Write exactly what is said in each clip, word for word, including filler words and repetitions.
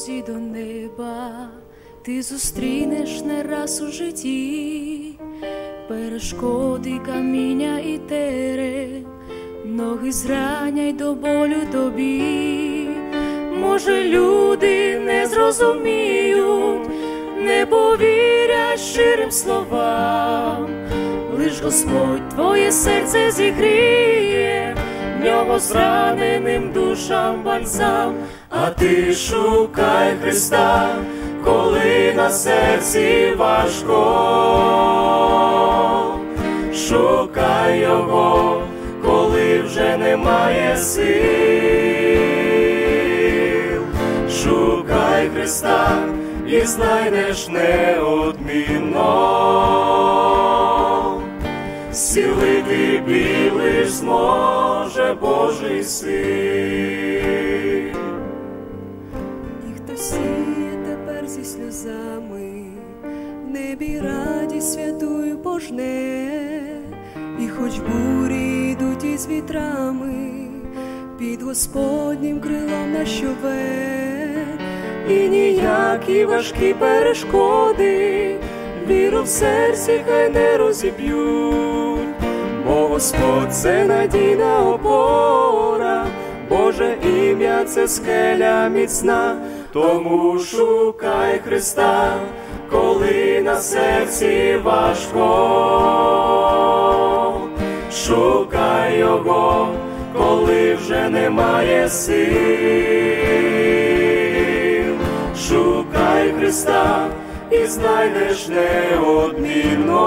дорозі до неба ти зустрінеш не раз у житті перешкоди, каміння і терен, ноги зраня й до болю тобі. Може, люди не зрозуміють, не повірять щирим словам, лиш Господь твоє серце зігріє, в нього зраненим душам бальзам. А ти шукай Христа, коли на серці важко, шукай Його, коли вже немає сил, шукай Христа і знайдеш неодмінно, зцілити біль лиш зможе Божий Син. І хто сіє тепер зі сльозами, в небі радість святую пожне, і хоч бурі йдуть із вітрами, під Господнім крилом нащове, і ніякі важкі перешкоди віру в серці хай не розіб'ють, бо Господь – це надійна опора, Боже ім'я – це скеля міцна. Тому шукай Христа, коли на серці важко, шукай Його, коли вже немає сил, шукай Христа і знайдеш неодмінно,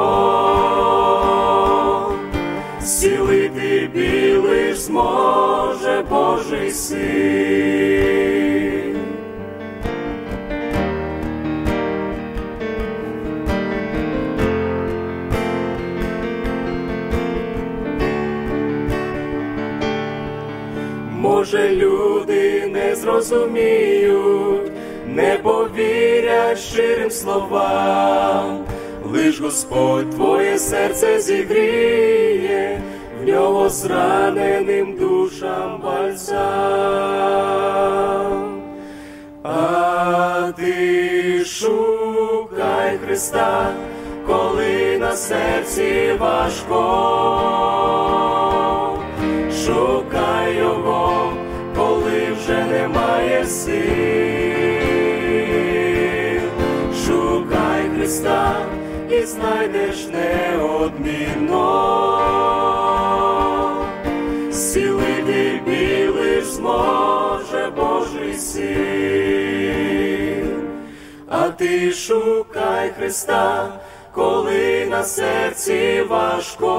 зцілити біль лиш зможе Божий Син. Може, люди не зрозуміють, не повірять щирим словам, лиш Господь твоє серце зігріє, в нього зраненим душам бальзам. А ти шукай Христа, коли на серці важко, шукай Його, коли вже немає сил, шукай Христа і знайдеш неодмінно, зцілити біль лиш зможе Божий Син. А ти шукай Христа, коли на серці важко,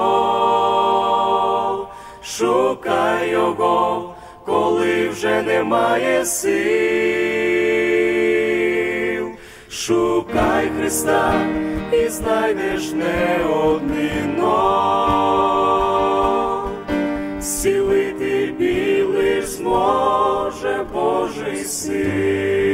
шукай Його, коли вже немає сил, шукай Христа і знайдеш неодмінно, зцілити біль лиш зможе Божий Син.